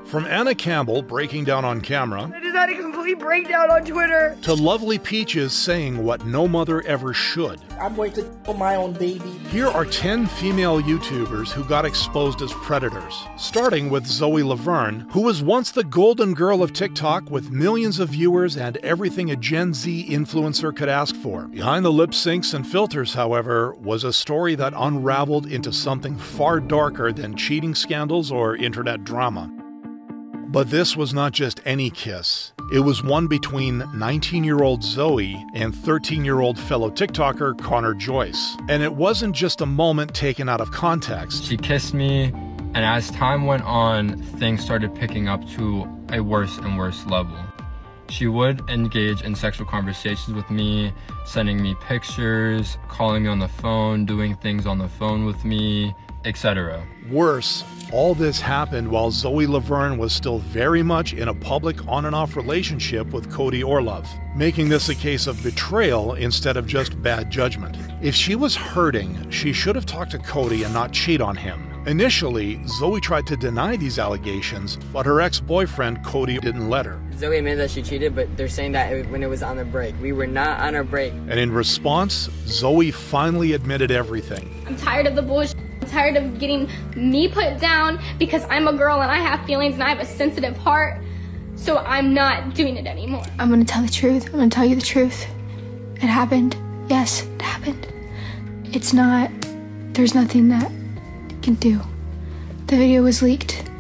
From Anna Campbell breaking down on camera, I just had a complete breakdown on Twitter, to Lovely Peaches saying what no mother ever should. I'm going to kill my own baby. Here are 10 female YouTubers who got exposed as predators, starting with Zoe Laverne, who was once the golden girl of TikTok with millions of viewers and everything a Gen Z influencer could ask for. Behind the lip syncs and filters, however, was a story that unraveled into something far darker than cheating scandals or internet drama. But this was not just any kiss. It was one between 19-year-old Zoe and 13-year-old fellow TikToker Connor Joyce. And it wasn't just a moment taken out of context. She kissed me, and as time went on, things started picking up to a worse and worse level. She would engage in sexual conversations with me, sending me pictures, calling me on the phone, doing things on the phone with me, etc. Worse, all this happened while Zoe Laverne was still very much in a public on and off relationship with Cody Orlov, making this a case of betrayal instead of just bad judgment. If she was hurting, she should have talked to Cody and not cheat on him. Initially, Zoe tried to deny these allegations, but her ex-boyfriend Cody didn't let her. Zoe admitted that she cheated, but they're saying that when it was on the break. We were not on our break. And in response, Zoe finally admitted everything. I'm tired of the bullshit. I'm tired of getting me put down because I'm a girl and I have feelings and I have a sensitive heart. So I'm not doing it anymore. I'm gonna tell the truth. I'm gonna tell you the truth. It happened. Yes, it happened. It's not, there's nothing that you can do. The video was leaked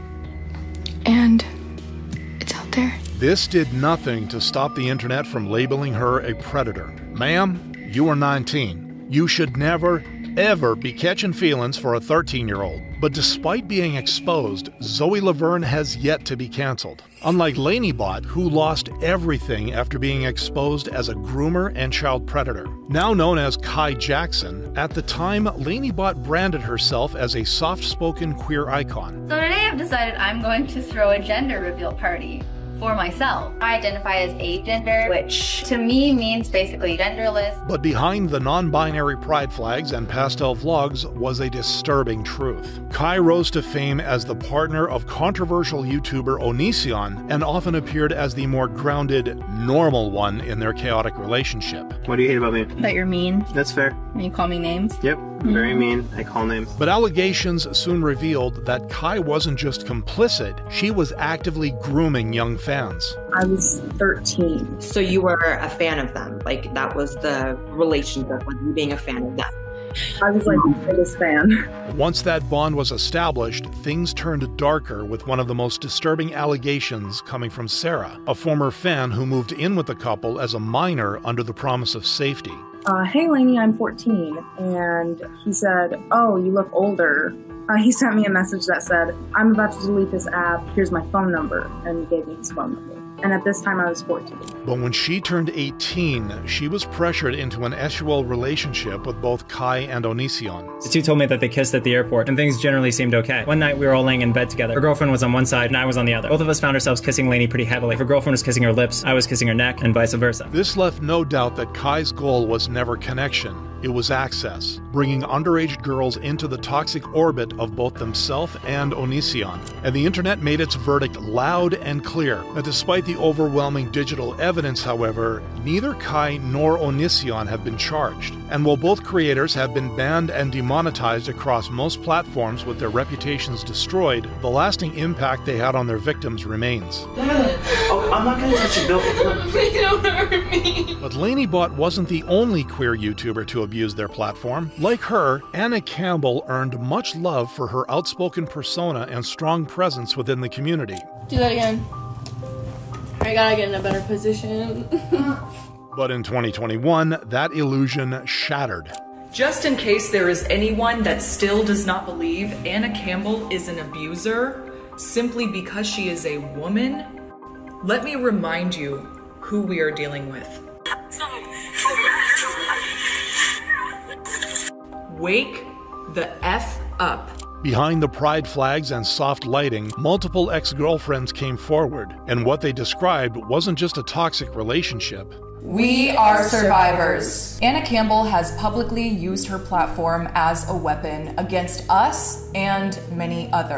and it's out there. This did nothing to stop the internet from labeling her a predator. Ma'am, you are 19. You should never, ever be catching feelings for a 13-year-old. But despite being exposed, Zoe Laverne has yet to be canceled. Unlike Laney-Bot, who lost everything after being exposed as a groomer and child predator. Now known as Kai Jackson, at the time, Laney-Bot branded herself as a soft-spoken queer icon. So today I've decided I'm going to throw a gender reveal party for myself. I identify as agender, which to me means basically genderless. But behind the non-binary pride flags and pastel vlogs was a disturbing truth. Kai rose to fame as the partner of controversial YouTuber Onision and often appeared as the more grounded, normal one in their chaotic relationship. What do you hate about me? That you're mean. That's fair. And you call me names. Yep, very mean. I call names. But allegations soon revealed that Kai wasn't just complicit, she was actively grooming young fans. I was 13. So you were a fan of them? Like that was the relationship with you being a fan of them? I was like the biggest fan. Once that bond was established, things turned darker with one of the most disturbing allegations coming from Sarah, a former fan who moved in with the couple as a minor under the promise of safety. Hey Lainey, I'm 14. And he said, oh, you look older. He sent me a message that said, I'm about to delete this app, here's my phone number, and he gave me his phone number. And at this time I was 14. But when she turned 18, she was pressured into an sexual relationship with both Kai and Onision. The two told me that they kissed at the airport, and things generally seemed okay. One night we were all laying in bed together. Her girlfriend was on one side, and I was on the other. Both of us found ourselves kissing Lainey pretty heavily. Her girlfriend was kissing her lips, I was kissing her neck, and vice versa. This left no doubt that Kai's goal was never connection. It was access, bringing underage girls into the toxic orbit of both themselves and Onision. And the internet made its verdict loud and clear. That despite the overwhelming digital evidence, however, neither Kai nor Onision have been charged. And while both creators have been banned and demonetized across most platforms with their reputations destroyed, the lasting impact they had on their victims remains. Oh, I'm not gonna touch you, no. Please don't hurt me. But Laney-Bot wasn't the only queer YouTuber to abuse their platform. Like her, Anna Campbell earned much love for her outspoken persona and strong presence within the community. Do that again. I gotta get in a better position. But in 2021, that illusion shattered. Just in case there is anyone that still does not believe Anna Campbell is an abuser simply because she is a woman, let me remind you who we are dealing with. Wake the F up. Behind the pride flags and soft lighting, multiple ex-girlfriends came forward, and what they described wasn't just a toxic relationship. We are survivors. Anna Campbell has publicly used her platform as a weapon against us and many others.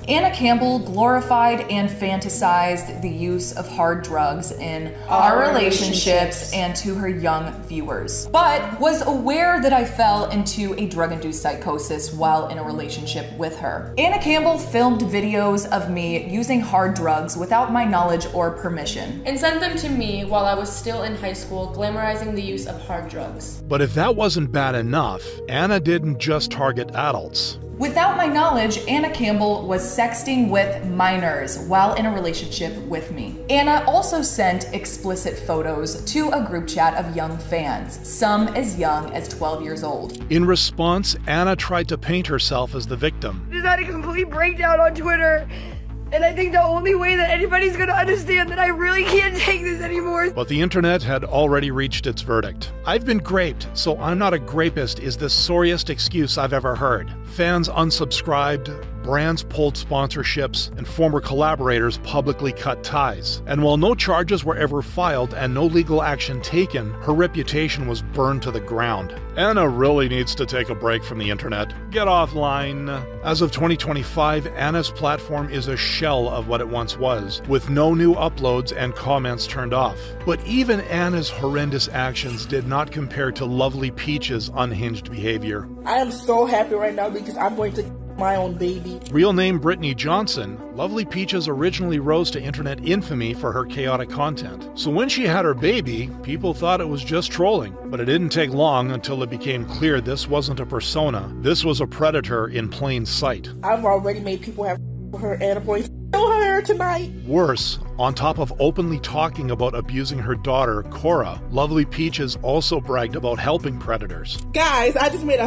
Anna Campbell glorified and fantasized the use of hard drugs in our relationships and to her young viewers, but was aware that I fell into a drug-induced psychosis while in a relationship with her. Anna Campbell filmed videos of me using hard drugs without my knowledge or permission. And sent them to me while I was still in high school, glamorizing the use of hard drugs. But if that wasn't bad enough, Anna didn't just target adults. Without my knowledge, Anna Campbell was sexting with minors while in a relationship with me. Anna also sent explicit photos to a group chat of young fans, some as young as 12 years old. In response, Anna tried to paint herself as the victim. Just had a complete breakdown on Twitter. And I think the only way that anybody's gonna understand that I really can't take this anymore. But the internet had already reached its verdict. I've been graped, so I'm not a grapist is the sorriest excuse I've ever heard. Fans unsubscribed, brands pulled sponsorships, and former collaborators publicly cut ties. And while no charges were ever filed and no legal action taken, her reputation was burned to the ground. Anna really needs to take a break from the internet. Get offline. As of 2025, Anna's platform is a shell of what it once was, with no new uploads and comments turned off. But even Anna's horrendous actions did not compare to Lovely Peach's unhinged behavior. I am so happy right now because I'm going to my own baby. Real name Brittany Johnson, Lovely Peaches originally rose to internet infamy for her chaotic content. So when she had her baby, people thought it was just trolling. But it didn't take long until it became clear this wasn't a persona. This was a predator in plain sight. I've already made people have her and a boy her tonight. Worse, on top of openly talking about abusing her daughter, Cora, Lovely Peaches also bragged about helping predators. Guys, I just made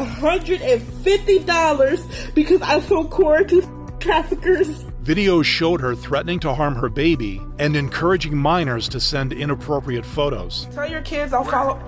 $150 because I sold Cora to traffickers. Videos showed her threatening to harm her baby and encouraging minors to send inappropriate photos. Tell your kids I'll follow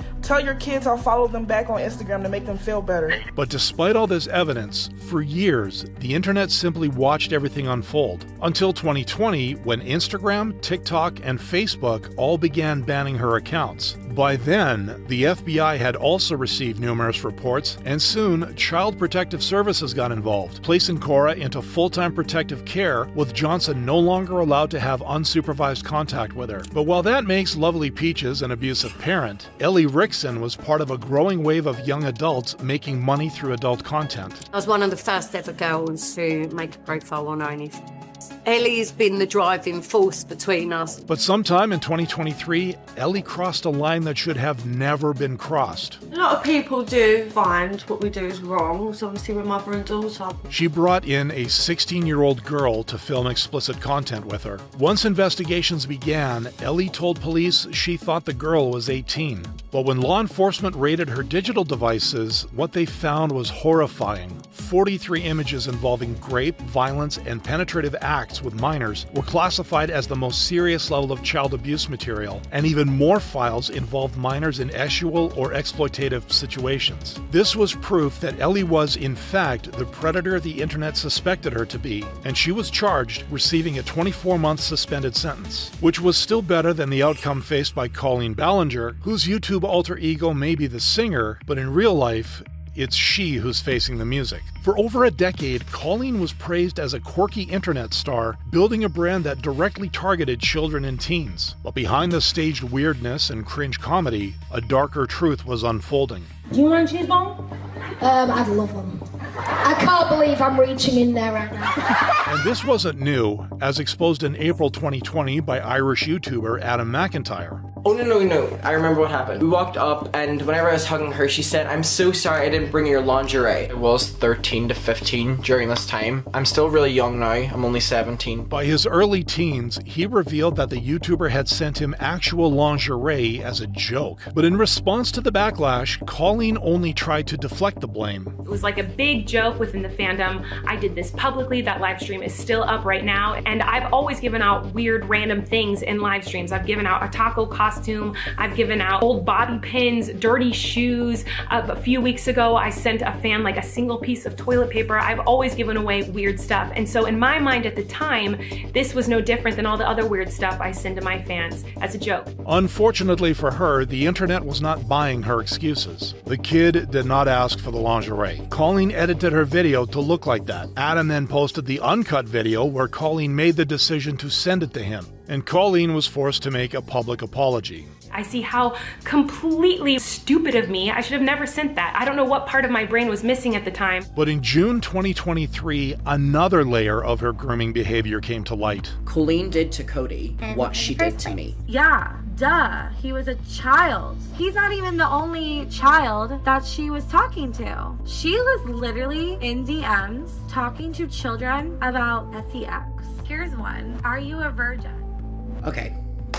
them back on Instagram to make them feel better. But despite all this evidence, for years, the internet simply watched everything unfold. Until 2020, when Instagram, TikTok, and Facebook all began banning her accounts. By then, the FBI had also received numerous reports, and soon, Child Protective Services got involved, placing Cora into full-time protective care, with Johnson no longer allowed to have unsupervised contact with her. But while that makes Lovely Peaches an abusive parent, Ellie Rickson was part of a growing wave of young adults making money through adult content. I was one of the first ever girls to make a profile on OnlyFans. Ellie's been the driving force between us. But sometime in 2023, Ellie crossed a line that should have never been crossed. A lot of people do find what we do is wrong, so obviously we're mother and daughter. She brought in a 16-year-old girl to film explicit content with her. Once investigations began, Ellie told police she thought the girl was 18. But when law enforcement raided her digital devices, what they found was horrifying. 43 images involving rape, violence, and penetrative acts with minors were classified as the most serious level of child abuse material, and even more files involved minors in sexual or exploitative situations. This was proof that Ellie was, in fact, the predator the internet suspected her to be, and she was charged, receiving a 24-month suspended sentence, which was still better than the outcome faced by Colleen Ballinger, whose YouTube alter ego may be the singer, but in real life, it's she who's facing the music. For over a decade, Colleen was praised as a quirky internet star, building a brand that directly targeted children and teens. But behind the staged weirdness and cringe comedy, a darker truth was unfolding. Do you want a cheese ball? I'd love one. I can't believe I'm reaching in there right now. And this wasn't new, as exposed in April 2020 by Irish YouTuber Adam McIntyre. Oh, no. I remember what happened. We walked up, and whenever I was hugging her, she said, "I'm so sorry I didn't bring your lingerie." I was 13 to 15 during this time. I'm still really young now. I'm only 17. By his early teens, he revealed that the YouTuber had sent him actual lingerie as a joke. But in response to the backlash, Colleen only tried to deflect the blame. It was like a big joke within the fandom. I did this publicly. That live stream is still up right now. And I've always given out weird random things in live streams. I've given out a taco costume costume. I've given out old bobby pins, dirty shoes. A few weeks ago, I sent a fan like a single piece of toilet paper. I've always given away weird stuff. And so in my mind at the time, this was no different than all the other weird stuff I send to my fans as a joke. Unfortunately for her, the internet was not buying her excuses. The kid did not ask for the lingerie. Colleen edited her video to look like that. Adam then posted the uncut video where Colleen made the decision to send it to him, and Colleen was forced to make a public apology. I see how completely stupid of me. I should have never sent that. I don't know what part of my brain was missing at the time. But in June 2023, another layer of her grooming behavior came to light. Colleen did to Cody what she did to me. Yeah, duh. He was a child. He's not even the only child that she was talking to. She was literally in DMs talking to children about sex. Here's one. Are you a virgin? Okay,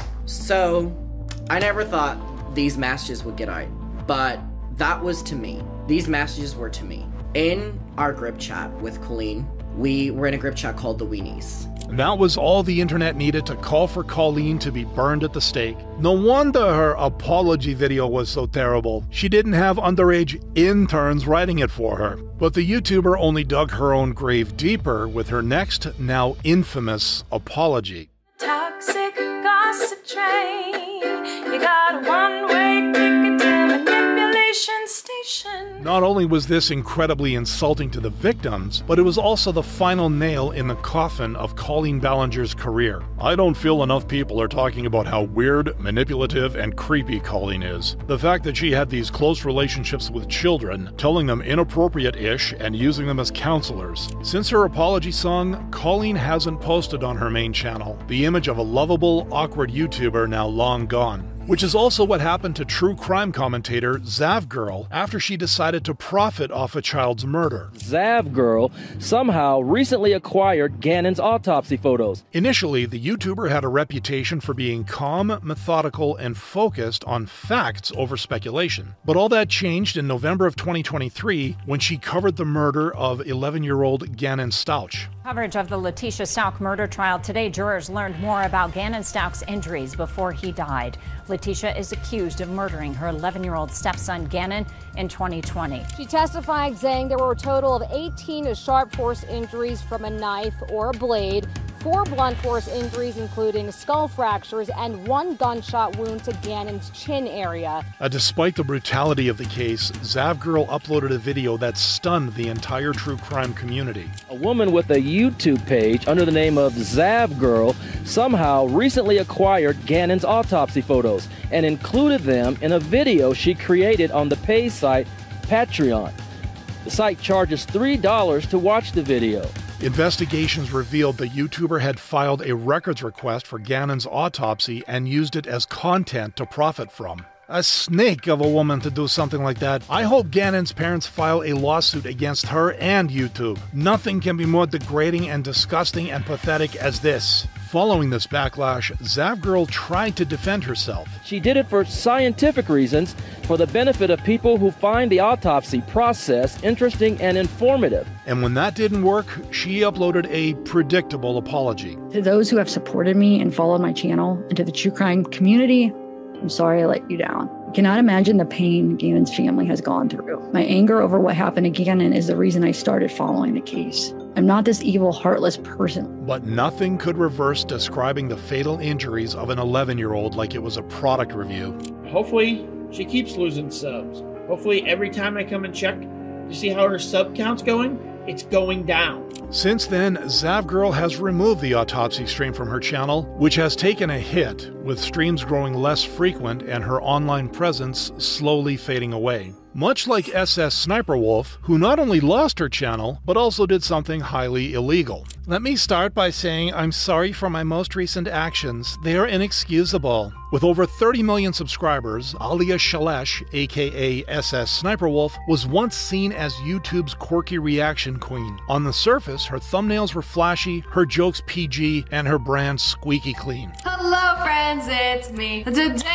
so I never thought these messages would get out, but that was to me. These messages were to me. In our group chat with Colleen, we were in a group chat called The Weenies. That was all the internet needed to call for Colleen to be burned at the stake. No wonder her apology video was so terrible. She didn't have underage interns writing it for her. But the YouTuber only dug her own grave deeper with her next, now infamous, apology. Toxic gossip train. You got a one-way ticket to manipulation station. Not only was this incredibly insulting to the victims, but it was also the final nail in the coffin of Colleen Ballinger's career. I don't feel enough people are talking about how weird, manipulative, and creepy Colleen is. The fact that she had these close relationships with children, telling them inappropriate-ish and using them as counselors. Since her apology song, Colleen hasn't posted on her main channel. The image of a lovable, awkward YouTuber now long gone. Which is also what happened to true crime commentator Zavgirl after she decided to profit off a child's murder. Zavgirl somehow recently acquired Gannon's autopsy photos. Initially, the YouTuber had a reputation for being calm, methodical, and focused on facts over speculation. But all that changed in November of 2023 when she covered the murder of 11-year-old Gannon Stauch. Coverage of the Letitia Stauch murder trial. Today, jurors learned more about Gannon Stauch's injuries before he died. Letitia is accused of murdering her 11-year-old stepson, Gannon, in 2020. She testified saying there were a total of 18 sharp force injuries from a knife or a blade, 4 blunt force injuries, including skull fractures, and 1 gunshot wound to Gannon's chin area. Despite the brutality of the case, Zavgirl uploaded a video that stunned the entire true crime community. A woman with a YouTube page under the name of Zavgirl somehow recently acquired Gannon's autopsy photos and included them in a video she created on the pay site Patreon. The site charges $3 to watch the video. Investigations revealed the YouTuber had filed a records request for Gannon's autopsy and used it as content to profit from. A snake of a woman to do something like that. I hope Gannon's parents file a lawsuit against her and YouTube. Nothing can be more degrading and disgusting and pathetic as this. Following this backlash, Zavgirl tried to defend herself. She did it for scientific reasons, for the benefit of people who find the autopsy process interesting and informative. And when that didn't work, she uploaded a predictable apology. To those who have supported me and followed my channel, and to the true crime community, I'm sorry I let you down. I cannot imagine the pain Gannon's family has gone through. My anger over what happened to Gannon is the reason I started following the case. I'm not this evil, heartless person. But nothing could reverse describing the fatal injuries of an 11-year-old like it was a product review. Hopefully, she keeps losing subs. Hopefully, every time I come and check to see how her sub count's going, it's going down. Since then, Zavgirl has removed the autopsy stream from her channel, which has taken a hit, with streams growing less frequent and her online presence slowly fading away. Much like SS Sniper Wolf, who not only lost her channel, but also did something highly illegal. Let me start by saying I'm sorry for my most recent actions. They are inexcusable. With over 30 million subscribers, Alia Shalesh, aka SS Sniper Wolf, was once seen as YouTube's quirky reaction queen. On the surface, her thumbnails were flashy, her jokes PG, and her brand squeaky clean. Hello friends, it's me. Today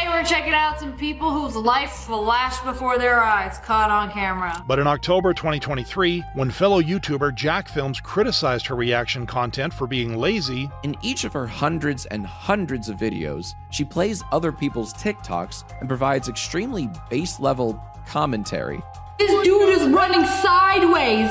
Today we're checking out some people whose life flashed before their eyes, caught on camera. But in October 2023, when fellow YouTuber Jack Films criticized her reaction content for being lazy, in each of her hundreds and hundreds of videos, she plays other people's TikToks and provides extremely base-level commentary. This dude is running sideways.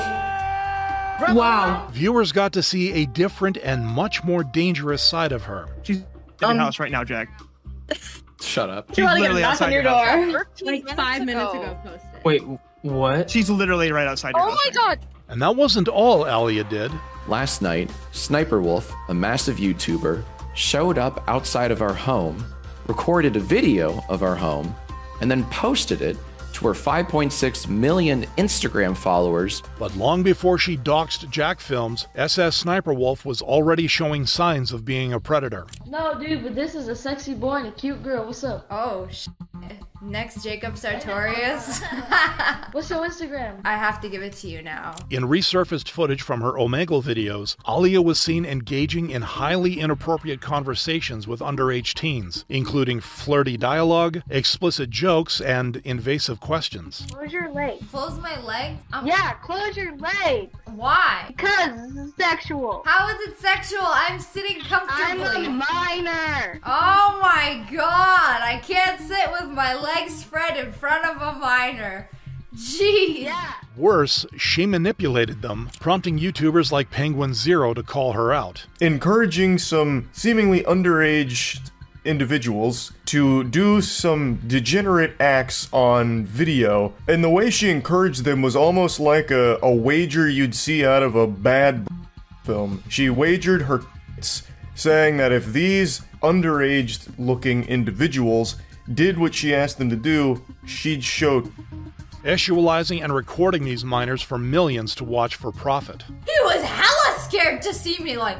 Wow. Viewers got to see a different and much more dangerous side of her. She's in your house right now, Jack. Shut up. She's literally outside your door. Like 5 minutes ago posted. Wait, what? She's literally right outside your house. Oh my god! And that wasn't all Alia did. Last night, Sniper Wolf, a massive YouTuber, showed up outside of our home, recorded a video of our home, and then posted it to her 5.6 million Instagram followers. But long before she doxed Jack Films, SS Sniper Wolf was already showing signs of being a predator. No, dude, but this is a sexy boy and a cute girl. What's up? Oh, next Jacob Sartorius. What's your Instagram? I have to give it to you now. In resurfaced footage from her Omegle videos, Alia was seen engaging in highly inappropriate conversations with underage teens, including flirty dialogue, explicit jokes, and invasive questions. Close your leg. Close my leg? Yeah, close your leg. Why? Because this is sexual. How is it sexual? I'm sitting comfortably. I'm a minor. Oh my god, I can't sit with my legs spread in front of a minor. Jeez. Yeah. Worse, she manipulated them, prompting YouTubers like Penguin Zero to call her out. Encouraging some seemingly underage individuals to do some degenerate acts on video, and the way she encouraged them was almost like a wager you'd see out of a bad film. She wagered her saying that if these underage looking individuals did what she asked them to do, she'd show. Sexualizing and recording these minors for millions to watch for profit. He was hella scared to see me like,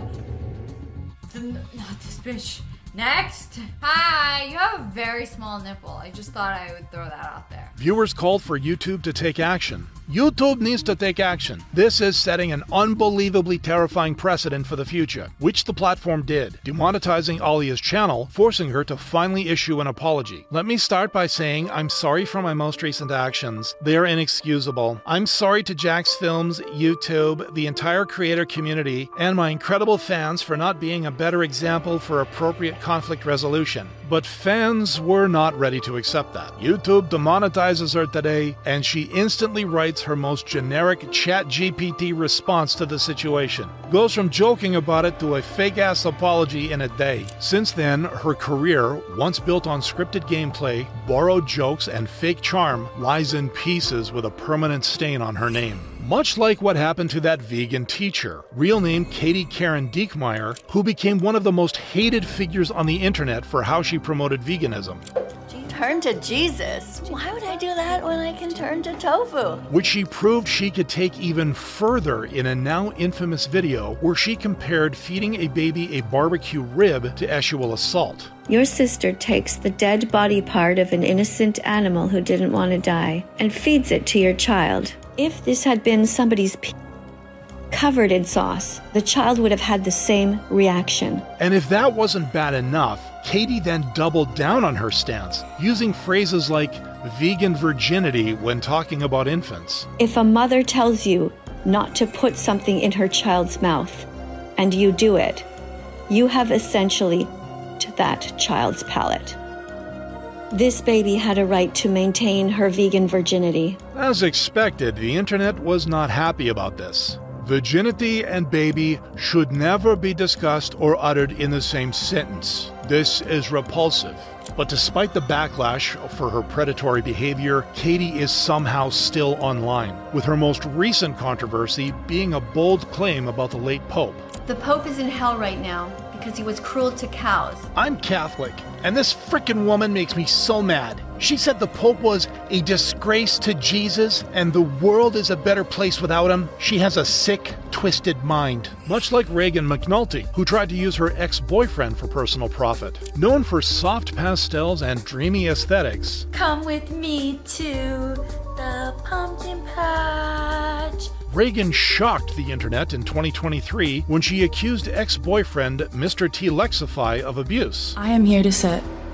not this bitch. Next. Hi, you have a very small nipple. I just thought I would throw that out there. Viewers called for YouTube to take action. YouTube needs to take action. This is setting an unbelievably terrifying precedent for the future, which the platform did, demonetizing Alia's channel, forcing her to finally issue an apology. Let me start by saying I'm sorry for my most recent actions. They are inexcusable. I'm sorry to Jack's Films, YouTube, the entire creator community, and my incredible fans for not being a better example for appropriate conflict resolution. But fans were not ready to accept that. YouTube demonetizes her today, and she instantly writes her most generic ChatGPT response to the situation. Goes from joking about it to a fake-ass apology in a day. Since then, her career, once built on scripted gameplay, borrowed jokes, and fake charm, lies in pieces with a permanent stain on her name. Much like what happened to that vegan teacher, real name Katie Karen Diekmeyer, who became one of the most hated figures on the internet for how she promoted veganism. Turn to Jesus? Why would I do that when I can turn to tofu? Which she proved she could take even further in a now infamous video where she compared feeding a baby a barbecue rib to sexual assault. Your sister takes the dead body part of an innocent animal who didn't want to die and feeds it to your child. If this had been somebody's covered in sauce, the child would have had the same reaction. And if that wasn't bad enough, Katie then doubled down on her stance, using phrases like vegan virginity when talking about infants. If a mother tells you not to put something in her child's mouth, and you do it, you have essentially to that child's palate. This baby had a right to maintain her vegan virginity. As expected, the internet was not happy about this. Virginity and baby should never be discussed or uttered in the same sentence. This is repulsive. But despite the backlash for her predatory behavior, Katie is somehow still online, with her most recent controversy being a bold claim about the late Pope. The Pope is in hell right now because he was cruel to cows. I'm Catholic, and this frickin' woman makes me so mad. She said the Pope was a disgrace to Jesus and the world is a better place without him. She has a sick, twisted mind. Much like Reagan McNulty, who tried to use her ex-boyfriend for personal profit. Known for soft pastels and dreamy aesthetics. Come with me to the pumpkin patch. Reagan shocked the internet in 2023 when she accused ex-boyfriend Mr. T. Lexify of abuse. I am here to set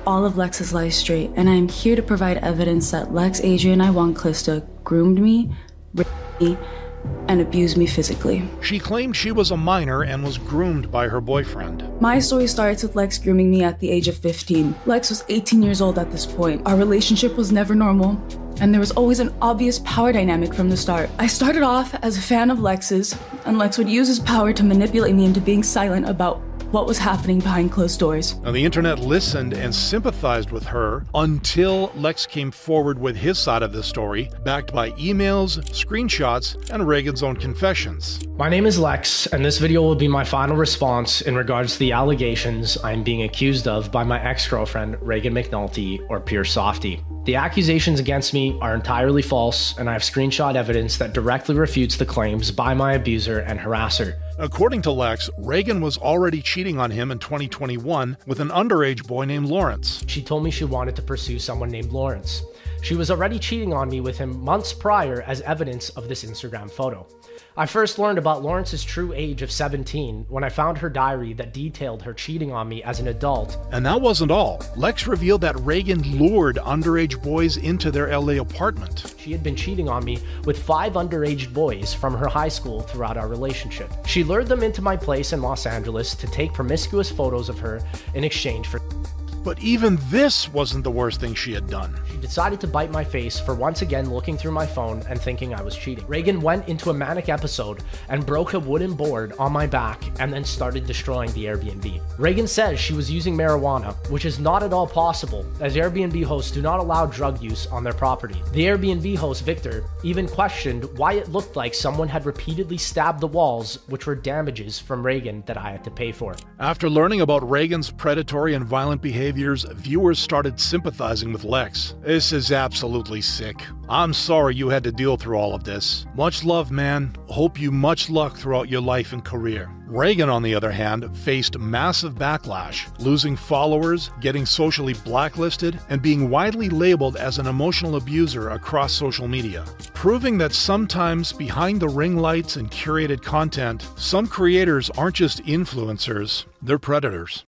all of Lex's life straight, and I am here to provide evidence that Lex Adrian Iwan Clista groomed me, raped me, and abused me physically. She claimed she was a minor and was groomed by her boyfriend. My story starts with Lex grooming me at the age of 15. Lex was 18 years old at this point. Our relationship was never normal, and there was always an obvious power dynamic from the start. I started off as a fan of Lex's, and Lex would use his power to manipulate me into being silent about what was happening behind closed doors. Now, the internet listened and sympathized with her until Lex came forward with his side of the story, backed by emails, screenshots, and Reagan's own confessions. My name is Lex, and this video will be my final response in regards to the allegations I'm being accused of by my ex-girlfriend, Reagan McNulty, or Pure Softy. The accusations against me are entirely false, and I have screenshot evidence that directly refutes the claims by my abuser and harasser. According to Lex, Reagan was already cheating on him in 2021 with an underage boy named Lawrence. She told me she wanted to pursue someone named Lawrence. She was already cheating on me with him months prior as evidence of this Instagram photo. I first learned about Lawrence's true age of 17 when I found her diary that detailed her cheating on me as an adult. And that wasn't all. Lex revealed that Reagan lured underage boys into their LA apartment. She had been cheating on me with 5 underage boys from her high school throughout our relationship. She lured them into my place in Los Angeles to take promiscuous photos of her in exchange for... But even this wasn't the worst thing she had done. She decided to bite my face for once again looking through my phone and thinking I was cheating. Reagan went into a manic episode and broke a wooden board on my back and then started destroying the Airbnb. Reagan says she was using marijuana, which is not at all possible, as Airbnb hosts do not allow drug use on their property. The Airbnb host, Victor, even questioned why it looked like someone had repeatedly stabbed the walls, which were damages from Reagan that I had to pay for. After learning about Reagan's predatory and violent behavior, viewers started sympathizing with Lex. This is absolutely sick. I'm sorry you had to deal through all of this. Much love, man. Hope you much luck throughout your life and career. Reagan, on the other hand, faced massive backlash, losing followers, getting socially blacklisted, and being widely labeled as an emotional abuser across social media, proving that sometimes behind the ring lights and curated content, some creators aren't just influencers, they're predators.